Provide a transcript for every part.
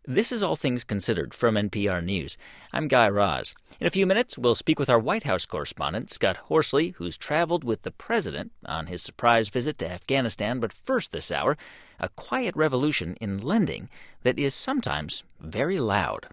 This is All Things Considered from NPR News. I'm Guy Raz. In a few minutes, we'll speak with our White House correspondent, Scott Horsley, who's traveled with the president on his surprise visit to Afghanistan. But first this hour, a quiet revolution in lending that is sometimes very loud.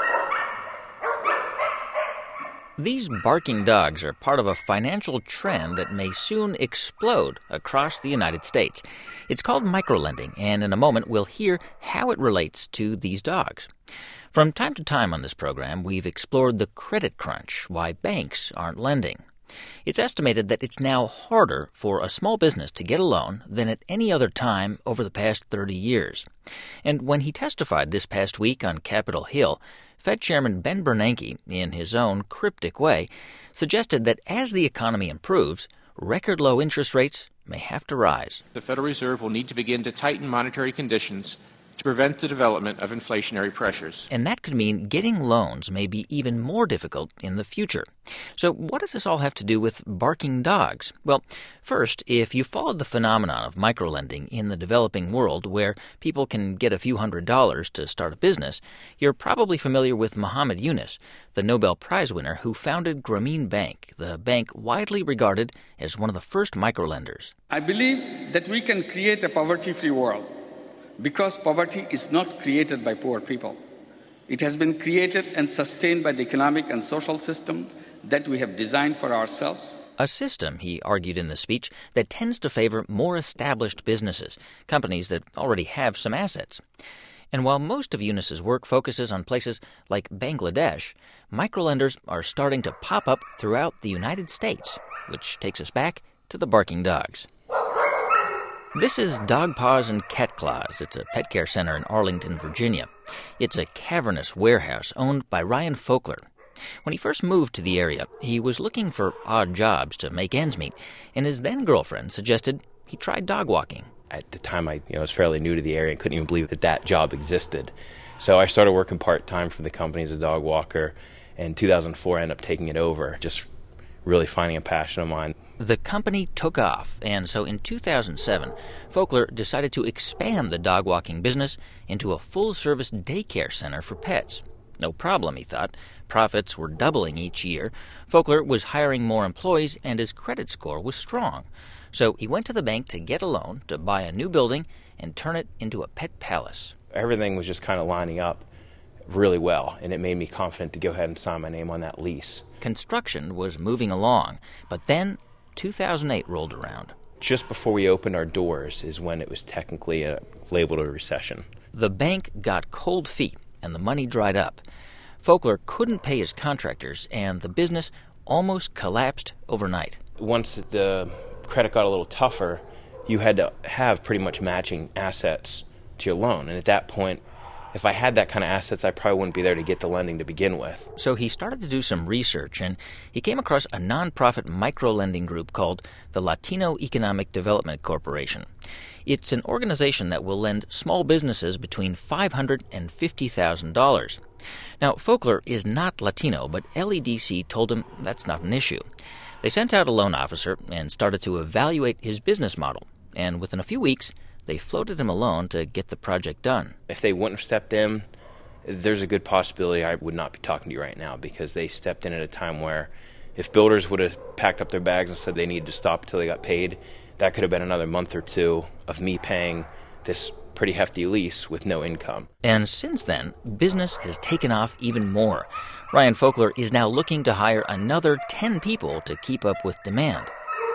These barking dogs are part of a financial trend that may soon explode across the United States. It's called microlending, and in a moment we'll hear how it relates to these dogs. From time to time on this program, we've explored the credit crunch, why banks aren't lending. It's estimated that it's now harder for a small business to get a loan than at any other time over the past 30 years. And when he testified this past week on Capitol Hill, Fed Chairman Ben Bernanke, in his own cryptic way, suggested that as the economy improves, record low interest rates may have to rise. The Federal Reserve will need to begin to tighten monetary conditions to prevent the development of inflationary pressures. And that could mean getting loans may be even more difficult in the future. So what does this all have to do with barking dogs? Well, first, if you followed the phenomenon of microlending in the developing world where people can get a few $100s to start a business, you're probably familiar with Muhammad Yunus, the Nobel Prize winner who founded Grameen Bank, the bank widely regarded as one of the first microlenders. I believe that we can create a poverty-free world, because poverty is not created by poor people. It has been created and sustained by the economic and social system that we have designed for ourselves. A system, he argued in the speech, that tends to favor more established businesses, companies that already have some assets. And while most of Yunus's work focuses on places like Bangladesh, microlenders are starting to pop up throughout the United States, which takes us back to the barking dogs. This is Dog Paws and Cat Claws. It's a pet care center in Arlington, Virginia. It's a cavernous warehouse owned by Ryan Folkler. When he first moved to the area, he was looking for odd jobs to make ends meet, and his then-girlfriend suggested he try dog walking. At the time, I was fairly new to the area and couldn't even believe that job existed. So I started working part-time for the company as a dog walker, and in 2004 I ended up taking it over, just really finding a passion of mine. The company took off, and so in 2007, Folkler decided to expand the dog walking business into a full-service daycare center for pets. No problem, he thought. Profits were doubling each year. Folkler was hiring more employees, and his credit score was strong. So he went to the bank to get a loan to buy a new building and turn it into a pet palace. Everything was just kind of lining up really well, and it made me confident to go ahead and sign my name on that lease. Construction was moving along, but then 2008 rolled around. Just before we opened our doors is when it was technically labeled a recession. The bank got cold feet, and the money dried up. Folkler couldn't pay his contractors, and the business almost collapsed overnight. Once the credit got a little tougher, you had to have pretty much matching assets to your loan. And at that point, if I had that kind of assets, I probably wouldn't be there to get the lending to begin with. So he started to do some research, and he came across a nonprofit micro-lending group called the Latino Economic Development Corporation. It's an organization that will lend small businesses between $500 and $50,000. Now, Folkler is not Latino, but LEDC told him that's not an issue. They sent out a loan officer and started to evaluate his business model, and within a few weeks, they floated him a loan to get the project done. If they wouldn't have stepped in, there's a good possibility I would not be talking to you right now, because they stepped in at a time where if builders would have packed up their bags and said they needed to stop until they got paid, that could have been another month or two of me paying this pretty hefty lease with no income. And since then, business has taken off even more. Ryan Folkler is now looking to hire another 10 people to keep up with demand.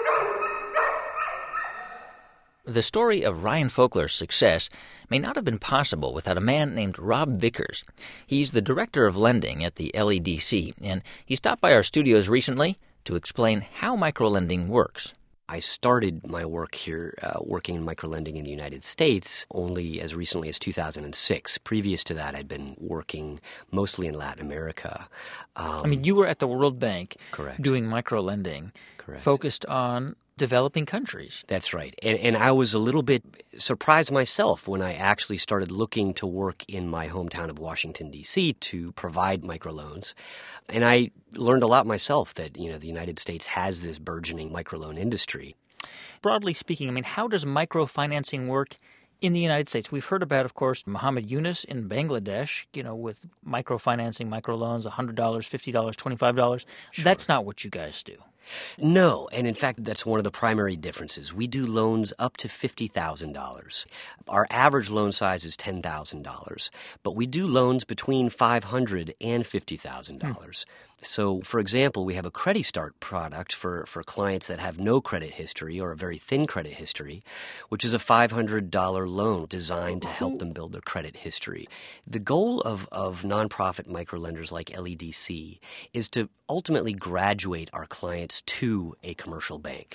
The story of Ryan Folkler's success may not have been possible without a man named Rob Vickers. He's the director of lending at the LEDC, and he stopped by our studios recently to explain how microlending works. I started my work here working in microlending in the United States only as recently as 2006. Previous to that, I'd been working mostly in Latin America. You were at the World Bank. Correct. Doing microlending. Correct. Focused on developing countries. That's right. And I was a little bit surprised myself when I actually started looking to work in my hometown of Washington, D.C. to provide microloans. And I learned a lot myself that, the United States has this burgeoning microloan industry. Broadly speaking, how does microfinancing work In the United States, we've heard about, of course, Muhammad Yunus in Bangladesh, with microfinancing, microloans, $100, $50, $25. Sure. That's not what you guys do. No, and in fact, that's one of the primary differences. We do loans up to $50,000. Our average loan size is $10,000, but we do loans between $500,000 and $50,000. So, for example, we have a Credit Start product for clients that have no credit history or a very thin credit history, which is a $500 loan designed to help them build their credit history. The goal of nonprofit microlenders like LEDC is to ultimately graduate our clients to a commercial bank.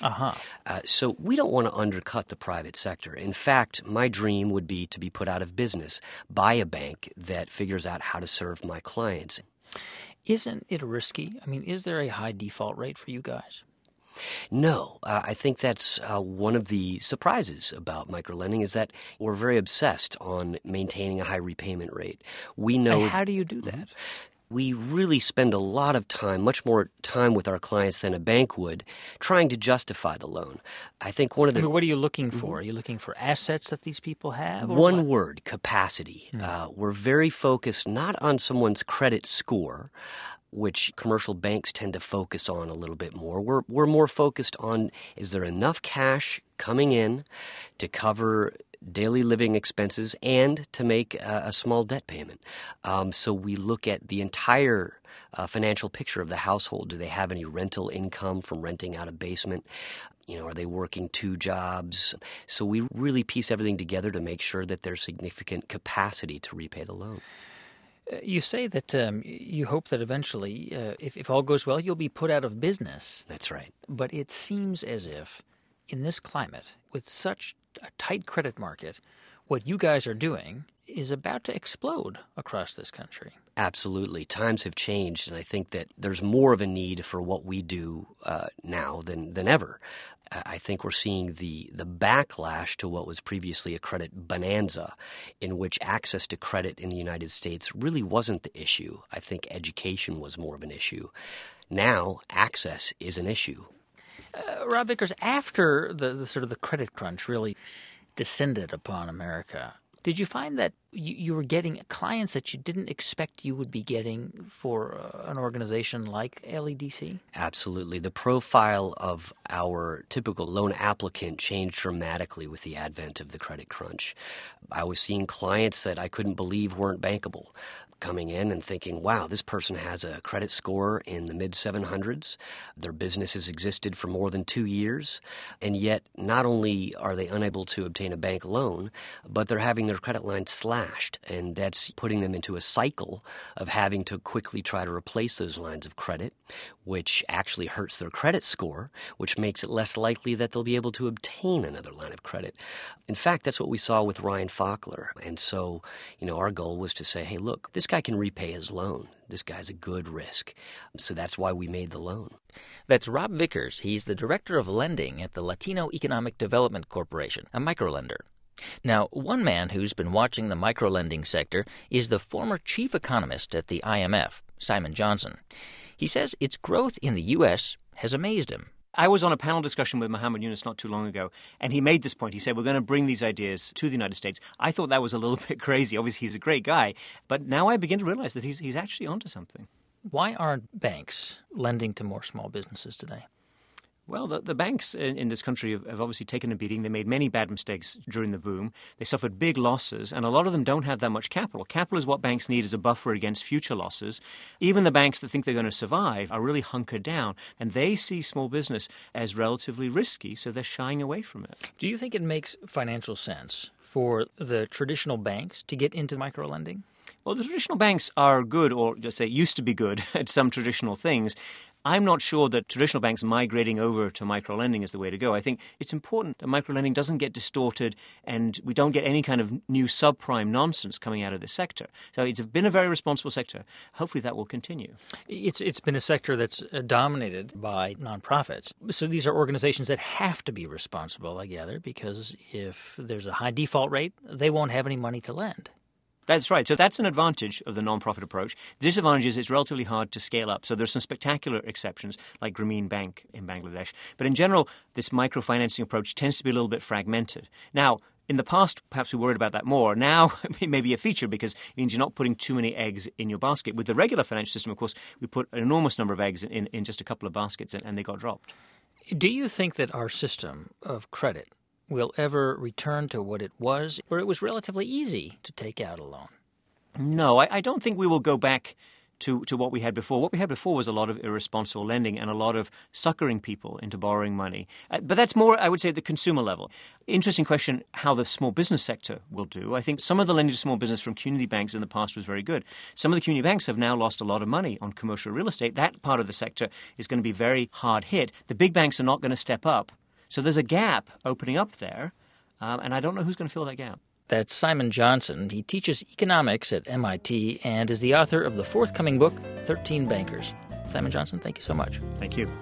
So we don't want to undercut the private sector. In fact, my dream would be to be put out of business by a bank that figures out how to serve my clients. Isn't it risky? I mean, is there a high default rate for you guys? No, I think that's one of the surprises about microlending is that we're very obsessed on maintaining a high repayment rate. We know. And how do you do that? We really spend a lot of time, much more time with our clients than a bank would, trying to justify the loan. I think one of the... what are you looking for? Are you looking for assets that these people have? One word, capacity. We're very focused not on someone's credit score, which commercial banks tend to focus on a little bit more. We're more focused on, is there enough cash coming in to cover daily living expenses and to make a small debt payment. So we look at the entire financial picture of the household. Do they have any rental income from renting out a basement? Are they working 2 jobs? So we really piece everything together to make sure that there's significant capacity to repay the loan. You say that you hope that eventually, if all goes well, you'll be put out of business. That's right. But it seems as if in this climate, with such a tight credit market, what you guys are doing is about to explode across this country. Absolutely. Times have changed, and I think that there's more of a need for what we do now than ever. I think we're seeing the backlash to what was previously a credit bonanza, in which access to credit in the United States really wasn't the issue. I think education was more of an issue. Now, access is an issue. Rob Vickers, after the sort of the credit crunch really descended upon America, did you find that you were getting clients that you didn't expect you would be getting for an organization like LEDC? Absolutely. The profile of our typical loan applicant changed dramatically with the advent of the credit crunch. I was seeing clients that I couldn't believe weren't bankable, coming in and thinking, wow, this person has a credit score in the mid-700s. Their business has existed for more than 2 years, and yet not only are they unable to obtain a bank loan, but they're having their credit line slashed, and that's putting them into a cycle of having to quickly try to replace those lines of credit, which actually hurts their credit score, which makes it less likely that they'll be able to obtain another line of credit. In fact, that's what we saw with Ryan Faulkner. And so, our goal was to say, hey, look, this guy can repay his loan. This guy's a good risk. So that's why we made the loan. That's Rob Vickers. He's the Director of Lending at the Latino Economic Development Corporation, a microlender. Now, one man who's been watching the microlending sector is the former chief economist at the IMF, Simon Johnson. He says its growth in the U.S. has amazed him. I was on a panel discussion with Muhammad Yunus not too long ago, and he made this point. He said, we're going to bring these ideas to the United States. I thought that was a little bit crazy. Obviously, he's a great guy. But now I begin to realize that he's actually onto something. Why aren't banks lending to more small businesses today? Well, the banks in this country have obviously taken a beating. They made many bad mistakes during the boom. They suffered big losses, and a lot of them don't have that much capital. Capital is what banks need as a buffer against future losses. Even the banks that think they're going to survive are really hunkered down, and they see small business as relatively risky, so they're shying away from it. Do you think it makes financial sense for the traditional banks to get into microlending? Well, the traditional banks are good, or let's say used to be good, at some traditional things. I'm not sure that traditional banks migrating over to microlending is the way to go. I think it's important that microlending doesn't get distorted and we don't get any kind of new subprime nonsense coming out of this sector. So it's been a very responsible sector. Hopefully that will continue. It's been a sector that's dominated by nonprofits. So these are organizations that have to be responsible, I gather, because if there's a high default rate, they won't have any money to lend. That's right. So that's an advantage of the non-profit approach. The disadvantage is it's relatively hard to scale up. So there's some spectacular exceptions like Grameen Bank in Bangladesh. But in general, this microfinancing approach tends to be a little bit fragmented. Now, In the past, perhaps we worried about that more. Now, it may be a feature because it means you're not putting too many eggs in your basket. With the regular financial system, of course, we put an enormous number of eggs in just a couple of baskets, and they got dropped. Do you think that our system of credit will ever return to what it was, where it was relatively easy to take out a loan? No, I don't think we will go back to what we had before. What we had before was a lot of irresponsible lending and a lot of suckering people into borrowing money. But that's more, I would say, at the consumer level. Interesting question how the small business sector will do. I think some of the lending to small business from community banks in the past was very good. Some of the community banks have now lost a lot of money on commercial real estate. That part of the sector is going to be very hard hit. The big banks are not going to step up. So there's a gap opening up there, and I don't know who's going to fill that gap. That's Simon Johnson. He teaches economics at MIT and is the author of the forthcoming book, 13 Bankers. Simon Johnson, thank you so much. Thank you.